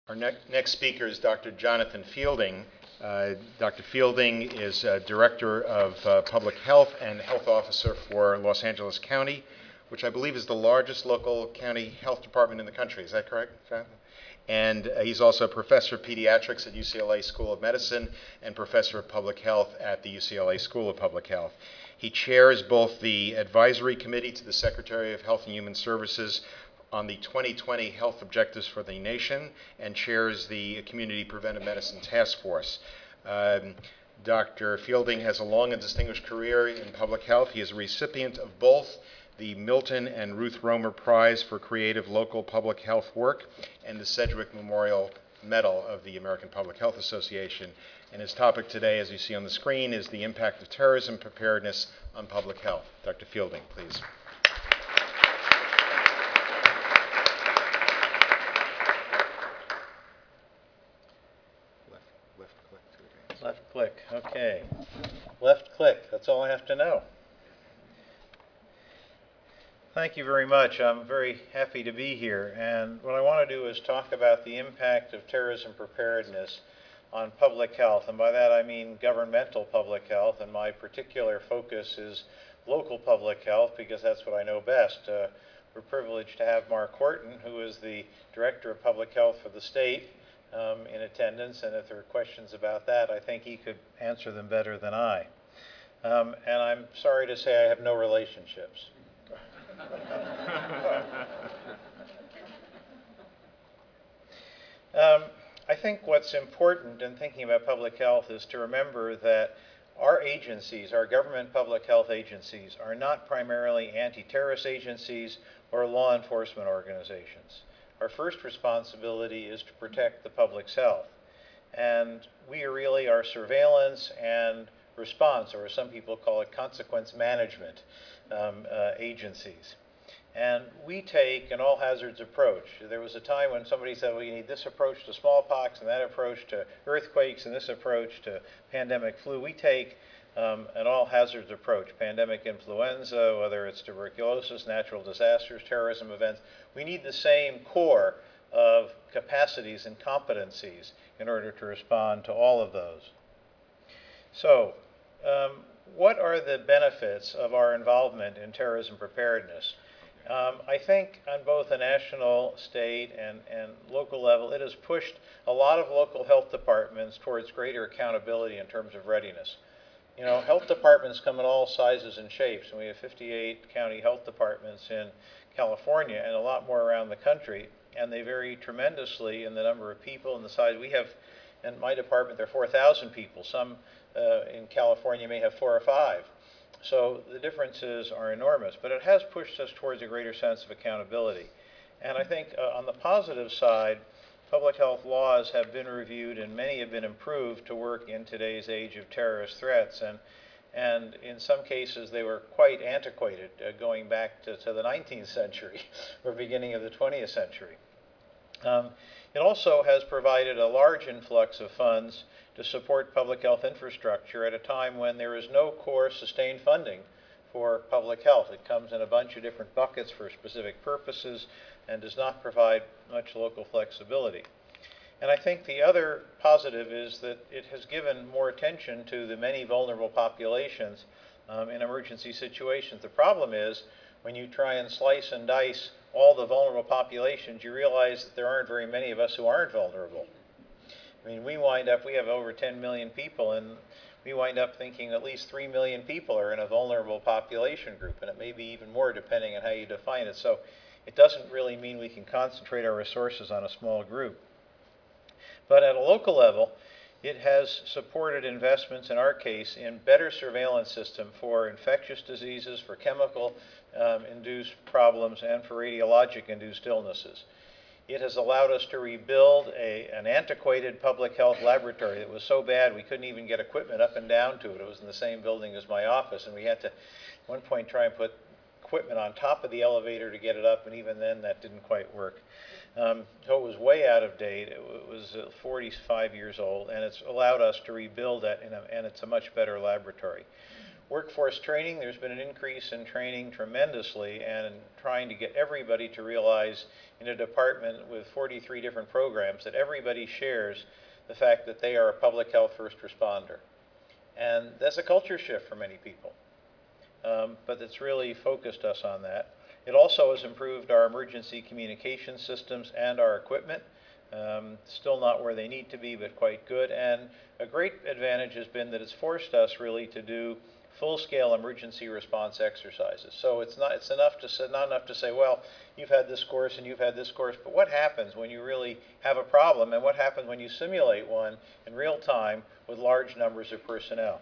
Our next speaker is Dr. Jonathan Fielding. Dr. Fielding is Director of Public Health and Health Officer for Los Angeles County, which I believe is the largest local county health department in the country. Is that correct, Jonathan? And he's also a professor of pediatrics at UCLA School of Medicine and professor of public health at the UCLA School of Public Health. He chairs both the advisory committee to the Secretary of Health and Human Services on the 2020 Health Objectives for the Nation and chairs the Community Preventive Medicine Task Force. Dr. Fielding has a long and distinguished career in public health. He is a recipient of both the Milton and Ruth Romer Prize for Creative Local Public Health Work and the Sedgwick Memorial Medal of the American Public Health Association. And his topic today, as you see on the screen, is the impact of terrorism preparedness on public health. Dr. Fielding, please. Left click, okay. Left click, that's all I have to know. Thank you very much. I'm very happy to be here. And what I want to do is talk about the impact of terrorism preparedness on public health. And by that I mean governmental public health. And my particular focus is local public health because that's what I know best. We're privileged to have Mark Horton, who is the Director of Public Health for the state, in attendance, and if there are questions about that, I think he could answer them better than I. And I'm sorry to say I have no relationships. I think what's important in thinking about public health is to remember that our agencies, our government public health agencies, are not primarily anti-terrorist agencies or law enforcement organizations. Our first responsibility is to protect the public's health. And we really are surveillance and response, or as some people call it, consequence management agencies. And we take an all-hazards approach. There was a time when somebody said, well, you need this approach to smallpox and that approach to earthquakes and this approach to pandemic flu. We take an all-hazards approach, pandemic influenza, whether it's tuberculosis, natural disasters, terrorism events. We need the same core of capacities and competencies in order to respond to all of those. So, what are the benefits of our involvement in terrorism preparedness? I think on both a national, state, and local level, it has pushed a lot of local health departments towards greater accountability in terms of readiness. You know, health departments come in all sizes and shapes, and we have 58 county health departments in California and a lot more around the country, and they vary tremendously in the number of people and the size. We have, in my department, there are 4,000 people. Some in California may have 4 or 5. So the differences are enormous, but it has pushed us towards a greater sense of accountability. And I think on the positive side, public health laws have been reviewed and many have been improved to work in today's age of terrorist threats. And in some cases they were quite antiquated, going back to the 19th century or beginning of the 20th century. It also has provided a large influx of funds to support public health infrastructure at a time when there is no core sustained funding for public health. It comes in a bunch of different buckets for specific purposes and does not provide much local flexibility. And I think the other positive is that it has given more attention to the many vulnerable populations in emergency situations. The problem is when you try and slice and dice all the vulnerable populations, you realize that there aren't very many of us who aren't vulnerable. I mean, we have over 10 million people, and we wind up thinking at least 3 million people are in a vulnerable population group, and it may be even more depending on how you define it. So it doesn't really mean we can concentrate our resources on a small group. But at a local level, it has supported investments, in our case, in better surveillance system for infectious diseases, for chemical-induced problems, and for radiologic-induced illnesses. It has allowed us to rebuild an antiquated public health laboratory that was so bad we couldn't even get equipment up and down to it. It was in the same building as my office, and we had to, at one point, try and put equipment on top of the elevator to get it up, and even then that didn't quite work. So it was way out of date. It was 45 years old, and it's allowed us to rebuild that, and it's a much better laboratory. Workforce training, there's been an increase in training tremendously, and trying to get everybody to realize in a department with 43 different programs that everybody shares the fact that they are a public health first responder. And that's a culture shift for many people. But it's really focused us on that. It also has improved our emergency communication systems and our equipment. Still not where they need to be, but quite good. And a great advantage has been that it's forced us really to do full-scale emergency response exercises. So it's not enough to say, well, you've had this course and you've had this course, but what happens when you really have a problem, and what happens when you simulate one in real time with large numbers of personnel?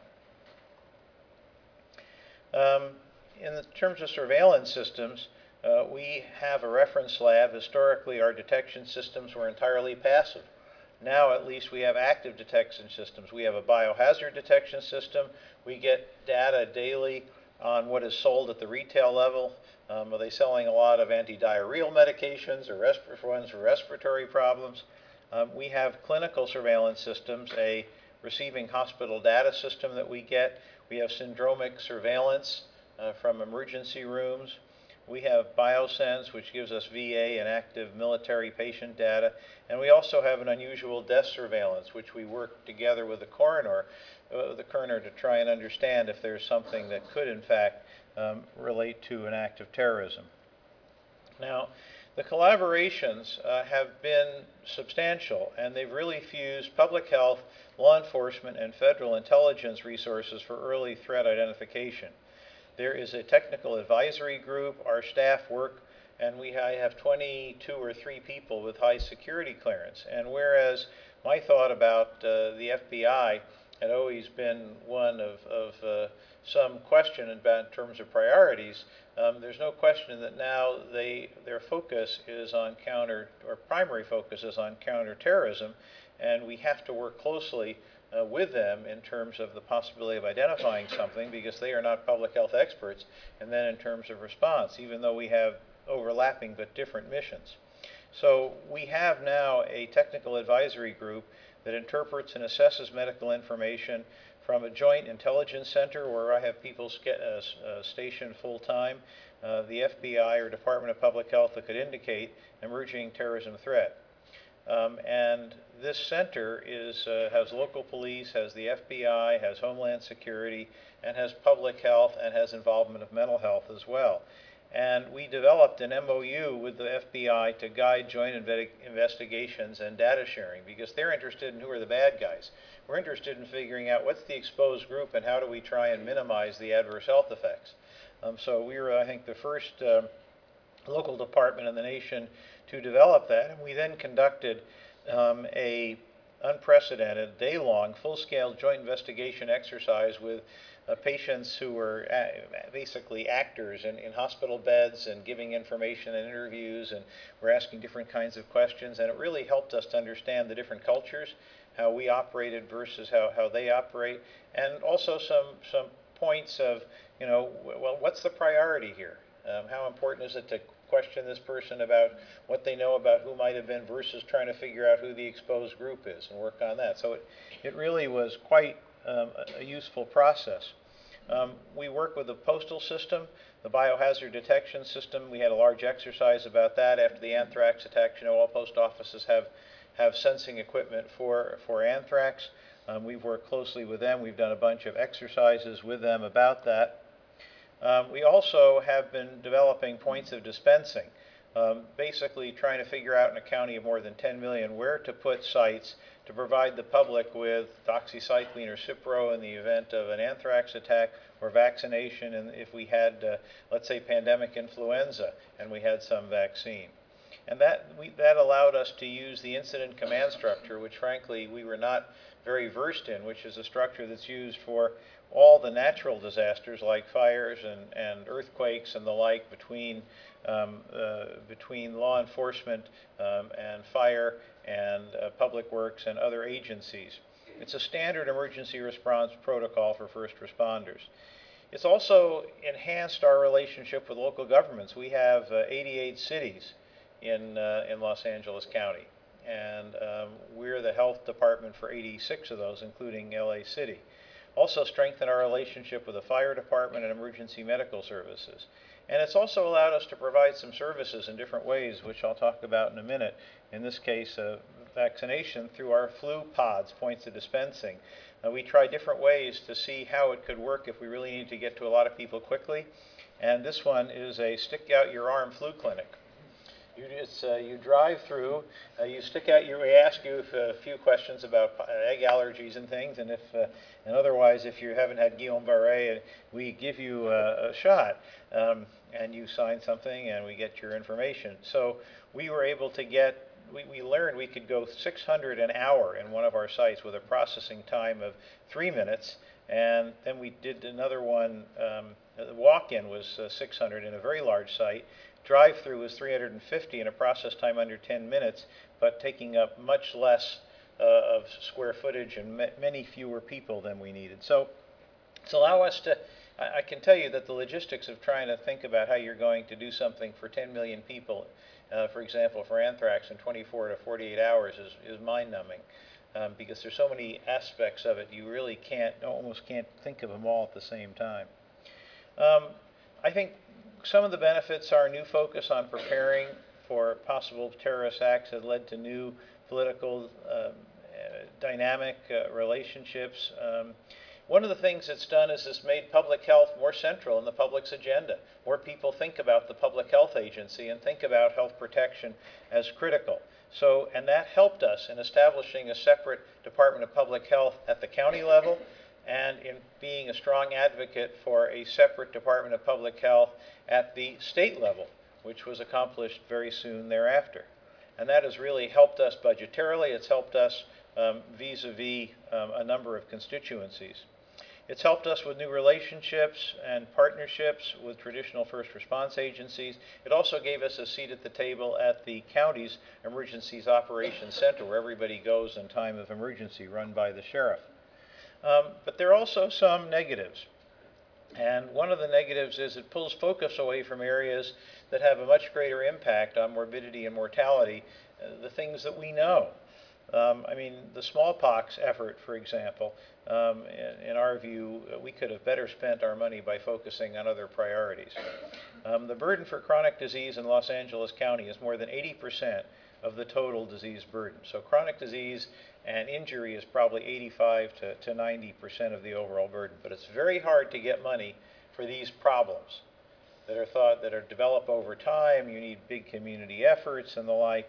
In terms of surveillance systems, we have a reference lab. Historically, our detection systems were entirely passive. Now, at least, we have active detection systems. We have a biohazard detection system. We get data daily on what is sold at the retail level. Are they selling a lot of antidiarrheal medications or ones for respiratory problems? We have clinical surveillance systems, a receiving hospital data system that we get. We have syndromic surveillance from emergency rooms. We have BioSense, which gives us VA and active military patient data. And we also have an unusual death surveillance, which we work together with the coroner to try and understand if there's something that could, in fact, relate to an act of terrorism. Now, the collaborations have been substantial, and they've really fused public health, law enforcement, and federal intelligence resources for early threat identification. There is a technical advisory group. Our staff work, and I have 22 or 3 people with high security clearance. And whereas my thought about the FBI had always been one of some question in terms of priorities, there's no question that now their focus is on primary focus is on counterterrorism, and we have to work closely with them in terms of the possibility of identifying something, because they are not public health experts, and then in terms of response, even though we have overlapping but different missions. So we have now a technical advisory group that interprets and assesses medical information from a joint intelligence center where I have people stationed full-time, the FBI or Department of Public Health that could indicate emerging terrorism threat. And this center has local police, has the FBI, has Homeland Security, and has public health, and has involvement of mental health as well. And we developed an MOU with the FBI to guide joint investigations and data sharing, because they're interested in who are the bad guys. We're interested in figuring out what's the exposed group and how do we try and minimize the adverse health effects. So we were, I think, the first local department in the nation to develop that, and we then conducted a unprecedented, day-long, full-scale joint investigation exercise with patients who were basically actors in hospital beds and giving information and interviews, and we're asking different kinds of questions, and it really helped us to understand the different cultures, how we operated versus how they operate, and also some points of, well, what's the priority here? How important is it to question this person about what they know about who might have been versus trying to figure out who the exposed group is and work on that. So it really was quite a useful process. We work with the postal system, the biohazard detection system. We had a large exercise about that after the anthrax attack. All post offices have sensing equipment for anthrax. We've worked closely with them. We've done a bunch of exercises with them about that. We also have been developing points of dispensing, basically trying to figure out in a county of more than 10 million where to put sites to provide the public with doxycycline or Cipro in the event of an anthrax attack, or vaccination, and if we had, let's say, pandemic influenza and we had some vaccine. And that allowed us to use the incident command structure, which frankly we were not very versed in, which is a structure that's used for all the natural disasters like fires and earthquakes and the like between law enforcement and fire and public works and other agencies. It's a standard emergency response protocol for first responders. It's also enhanced our relationship with local governments. We have 88 cities in Los Angeles County, and we're the health department for 86 of those, including LA City. also strengthened our relationship with the fire department and emergency medical services. And it's also allowed us to provide some services in different ways, which I'll talk about in a minute. In this case, vaccination through our flu pods, points of dispensing. We tried different ways to see how it could work if we really need to get to a lot of people quickly. And this one is a stick out your arm flu clinic. You drive through, you stick out we ask you a few questions about egg allergies and things, and otherwise if you haven't had Guillain-Barré, we give you a shot, and you sign something and we get your information. So we were able to we learned we could go 600 an hour in one of our sites with a processing time of 3 minutes, and then we did another one, the walk-in was 600 in a very large site. Drive-through was 350 in a process time under 10 minutes, but taking up much less of square footage and many fewer people than we needed. So it's allow us to, I can tell you that the logistics of trying to think about how you're going to do something for 10 million people, for example, for anthrax in 24 to 48 hours is mind-numbing, because there's so many aspects of it you really almost can't think of them all at the same time. I think some of the benefits are a new focus on preparing for possible terrorist acts that led to new political dynamic relationships. One of the things it's done is it's made public health more central in the public's agenda. More people think about the Public Health Agency and think about health protection as critical. So, and that helped us in establishing a separate Department of Public Health at the county level, and in being a strong advocate for a separate Department of Public Health at the state level, which was accomplished very soon thereafter. And that has really helped us budgetarily. It's helped us vis-a-vis a number of constituencies. It's helped us with new relationships and partnerships with traditional first response agencies. It also gave us a seat at the table at the county's Emergencies Operations Center, where everybody goes in time of emergency, run by the sheriff. But there are also some negatives. And one of the negatives is it pulls focus away from areas that have a much greater impact on morbidity and mortality, the things that we know. I mean, the smallpox effort, for example, in our view, we could have better spent our money by focusing on other priorities. The burden for chronic disease in Los Angeles County is more than 80% of the total disease burden. So chronic disease and injury is probably 85 to 90% of the overall burden. But it's very hard to get money for these problems that are developed over time. You need big community efforts and the like.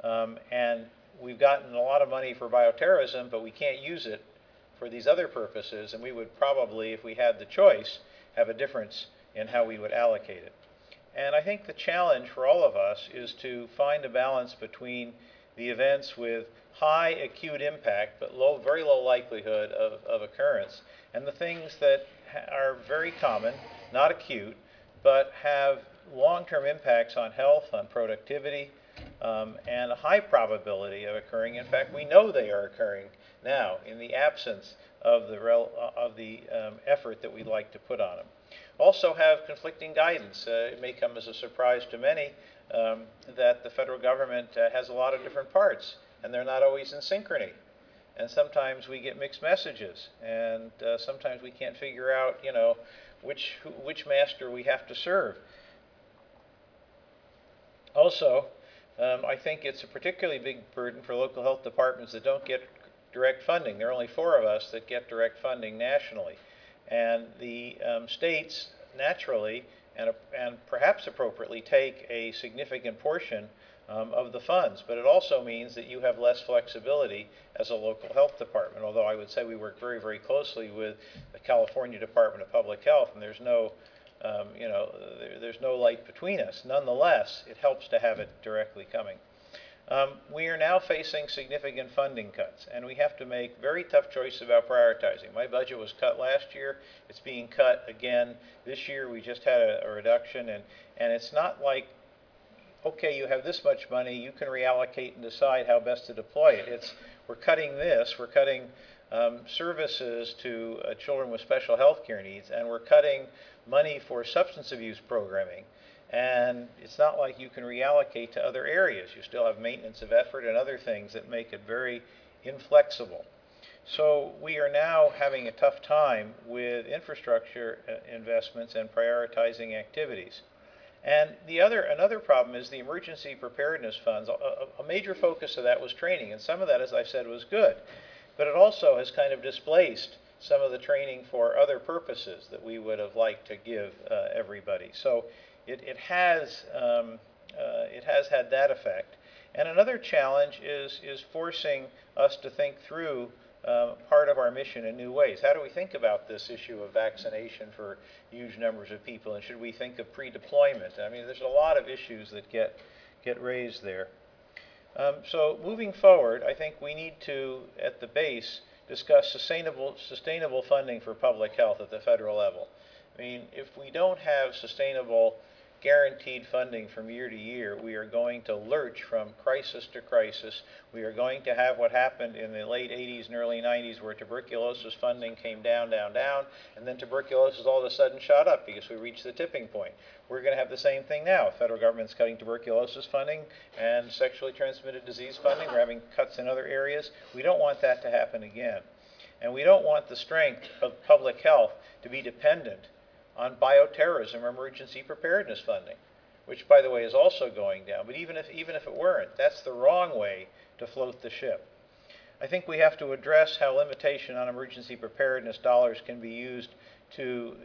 And we've gotten a lot of money for bioterrorism, but we can't use it for these other purposes. And we would probably, if we had the choice, have a difference in how we would allocate it. And I think the challenge for all of us is to find a balance between the events with high acute impact but very low likelihood of occurrence, and the things that are very common, not acute, but have long-term impacts on health, on productivity, and a high probability of occurring. In fact, we know they are occurring now in the absence of the effort that we'd like to put on them. Also have conflicting guidance. It may come as a surprise to many that the federal government has a lot of different parts, and they're not always in synchrony. And sometimes we get mixed messages, and sometimes we can't figure out, which master we have to serve. Also, I think it's a particularly big burden for local health departments that don't get direct funding. There are only 4 of us that get direct funding nationally. And the states naturally and perhaps appropriately take a significant portion of the funds, but it also means that you have less flexibility as a local health department, although I would say we work very, very closely with the California Department of Public Health, and there's no light between us. Nonetheless, it helps to have it directly coming. We are now facing significant funding cuts, and we have to make very tough choices about prioritizing. My budget was cut last year. It's being cut again this year. We just had a reduction, and it's not like, okay, you have this much money, you can reallocate and decide how best to deploy it. We're cutting this. We're cutting services to children with special health care needs, and we're cutting money for substance abuse programming. And it's not like you can reallocate to other areas. You still have maintenance of effort and other things that make it very inflexible. So we are now having a tough time with infrastructure investments and prioritizing activities. And another problem is the emergency preparedness funds. A major focus of that was training, and some of that, as I said, was good. But it also has kind of displaced some of the training for other purposes that we would have liked to give everybody. So it has had that effect. And another challenge is forcing us to think through part of our mission in new ways. How do we think about this issue of vaccination for huge numbers of people, and should we think of pre-deployment? I mean, there's a lot of issues that get raised there. So moving forward, I think we need to, at the base, discuss sustainable funding for public health at the federal level. I mean, if we don't have sustainable guaranteed funding from year to year, we are going to lurch from crisis to crisis. We are going to have what happened in the late 80s and early 90s, where tuberculosis funding came down, down, down, and then tuberculosis all of a sudden shot up because we reached the tipping point. We're going to have the same thing now. The federal government's cutting tuberculosis funding and sexually transmitted disease funding. We're having cuts in other areas. We don't want that to happen again. And we don't want the strength of public health to be dependent on bioterrorism or emergency preparedness funding, which, by the way, is also going down. But even if it weren't, that's the wrong way to float the ship. I think we have to address how limitation on emergency preparedness dollars can be used to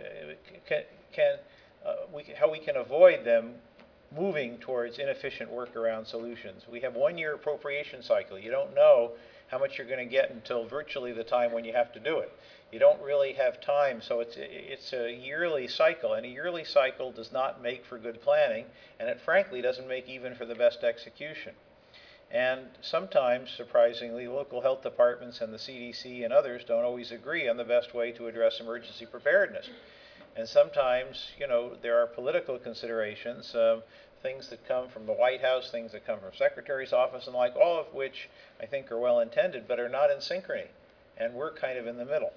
how we can avoid them moving towards inefficient workaround solutions. We have 1-year appropriation cycle. You don't know how much you're going to get until virtually the time when you have to do it. You don't really have time, so it's a yearly cycle, and a yearly cycle does not make for good planning, and it frankly doesn't make even for the best execution. And sometimes, surprisingly, local health departments and the CDC and others don't always agree on the best way to address emergency preparedness. And sometimes, you know, there are political considerations, things that come from the White House, things that come from Secretary's office and like, all of which I think are well intended but are not in synchrony. And we're kind of in the middle.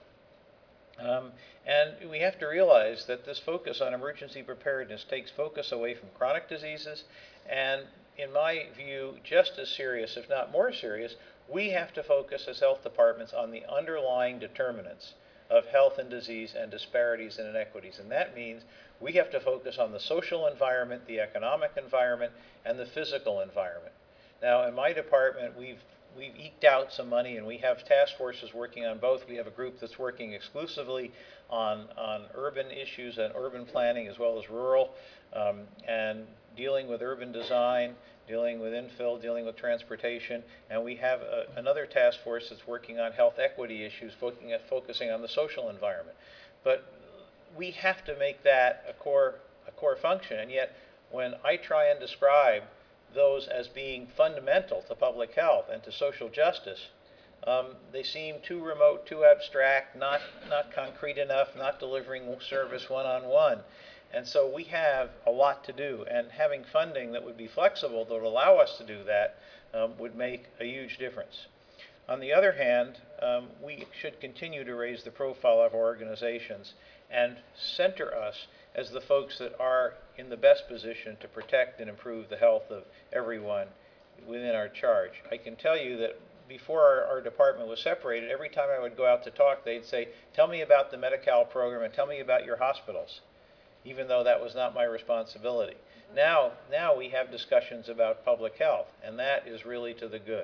And we have to realize that this focus on emergency preparedness takes focus away from chronic diseases, and in my view, just as serious, if not more serious, we have to focus as health departments on the underlying determinants of health and disease and disparities and inequities. And that means we have to focus on the social environment, the economic environment, and the physical environment. Now, in my department, we've eked out some money, and we have task forces working on both. We have a group that's working exclusively on urban issues and urban planning as well as rural, and dealing with urban design, dealing with infill, dealing with transportation. And we have another task force that's working on health equity issues, focusing on the social environment. But we have to make that a core function. And yet, when I try and describe those as being fundamental to public health and to social justice, they seem too remote, too abstract, not concrete enough, not delivering service one-on-one. And so we have a lot to do, and having funding that would be flexible that would allow us to do that would make a huge difference. On the other hand, we should continue to raise the profile of our organizations and center us as the folks that are in the best position to protect and improve the health of everyone within our charge. I can tell you that before our department was separated, every time I would go out to talk, they'd say, "Tell me about the Medi-Cal program and tell me about your hospitals," even though that was not my responsibility. Now we have discussions about public health, and that is really to the good.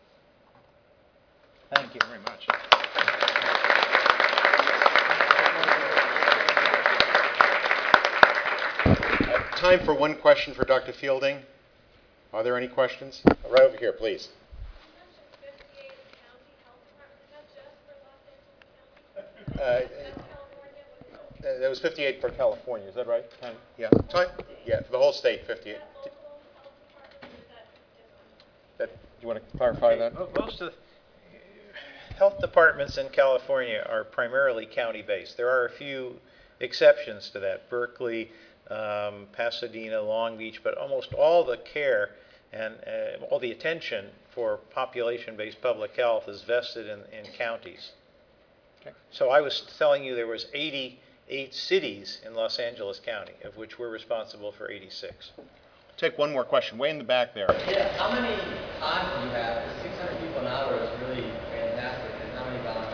Thank you very much. Time for one question for Dr. Fielding. Are there any questions? Right over here, please. That was 58 for California, is that right? Yeah. Yeah, for the whole state, 58. You want to clarify that? Most of the health departments in California are primarily county-based. There are a few exceptions to that: Berkeley, Pasadena, Long Beach, but almost all the care and all the attention for population-based public health is vested in counties. Okay. So I was telling you there was 88 cities in Los Angeles County, of which we're responsible for 86. Take one more question, way in the back there. Yeah, how many times do you have? 600 people an hour is really fantastic. And how many volunteers?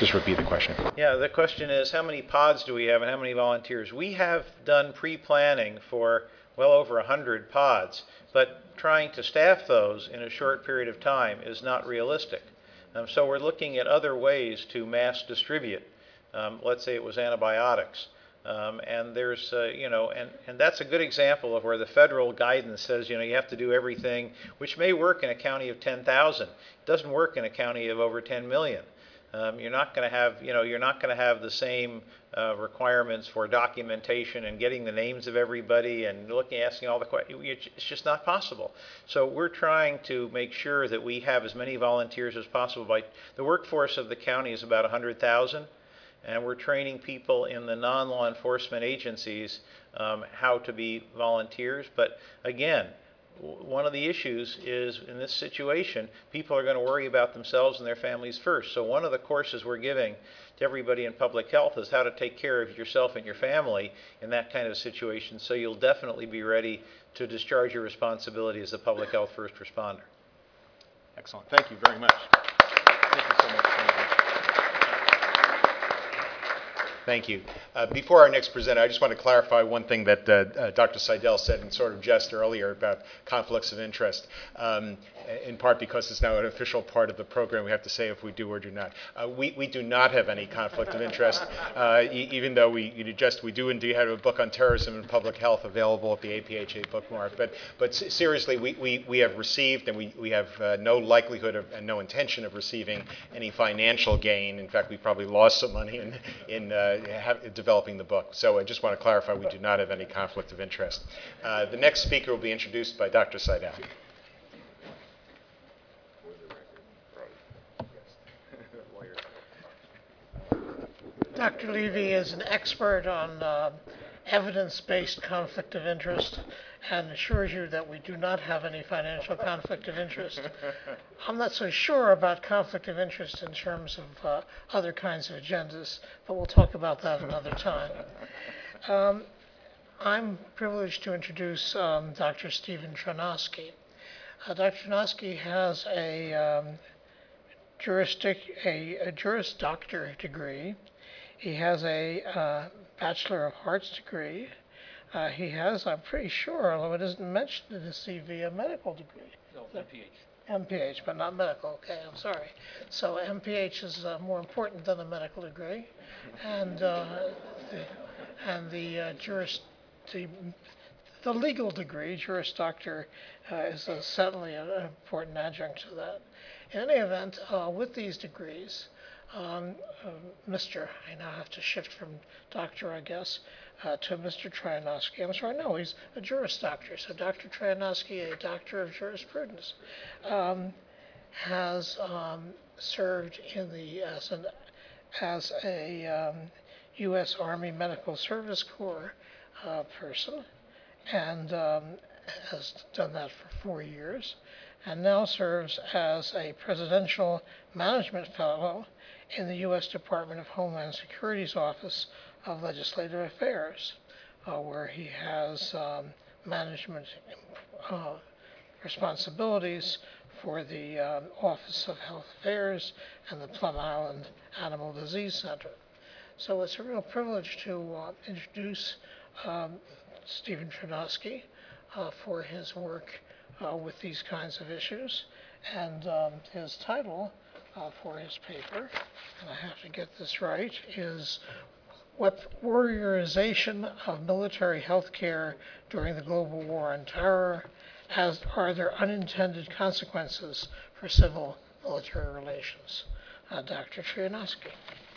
just repeat the question. Yeah, the question is, how many pods do we have and how many volunteers? We have done pre-planning for well over 100 pods, but trying to staff those in a short period of time is not realistic. So we're looking at other ways to mass distribute. Let's say it was antibiotics. And there's, and that's a good example of where the federal guidance says, you have to do everything, which may work in a county of 10,000. It doesn't work in a county of over 10 million. You're not going to have, you're not going to have the same requirements for documentation and getting the names of everybody and asking all the questions. It's just not possible. So we're trying to make sure that we have as many volunteers as possible. The workforce of the county is about 100,000. And we're training people in the non-law enforcement agencies how to be volunteers. But again, one of the issues is in this situation, people are going to worry about themselves and their families first. So one of the courses we're giving to everybody in public health is how to take care of yourself and your family in that kind of situation. So you'll definitely be ready to discharge your responsibility as a public health first responder. Excellent. Thank you very much. Thank you so much. Thank you. Before our next presenter, I just want to clarify one thing that Dr. Seidel said in sort of jest earlier about conflicts of interest, in part because it's now an official part of the program. We have to say if we do or do not. We do not have any conflict of interest, even though we do indeed have a book on terrorism and public health available at the APHA bookmark. But seriously, we have received and we have no likelihood of and no intention of receiving any financial gain. In fact, we probably lost some money in developing the book. So I just want to clarify we do not have any conflict of interest. The next speaker will be introduced by Dr. Seidel. Dr. Levy is an expert on evidence-based conflict of interest and assures you that we do not have any financial conflict of interest. I'm not so sure about conflict of interest in terms of other kinds of agendas, but we'll talk about that another time. I'm privileged to introduce Dr. Stephen Tronosky. Dr. Tronosky has a Juris Doctor degree. He has a Bachelor of Arts degree. He has, I'm pretty sure, although it isn't mentioned in his CV, a medical degree. No, MPH. MPH, but not medical. Okay, I'm sorry. So MPH is more important than a medical degree, and the legal degree, Juris Doctor, is certainly an important adjunct to that. In any event, with these degrees, I now have to shift from doctor, I guess, to Mr. Tronosky. I'm sorry, no, he's a Juris Doctor. So Dr. Tronosky, a doctor of jurisprudence, has served in as a U.S. Army Medical Service Corps person, and has done that for 4 years, and now serves as a Presidential Management Fellow in the U.S. Department of Homeland Security's Office of Legislative Affairs, where he has management responsibilities for the Office of Health Affairs and the Plum Island Animal Disease Center. So it's a real privilege to introduce Stephen Tronosky for his work with these kinds of issues, and his title for his paper, and I have to get this right, is Warriorization of Military Health Care During the Global War on Terror. Are there unintended consequences for civil-military relations? Dr. Tronosky.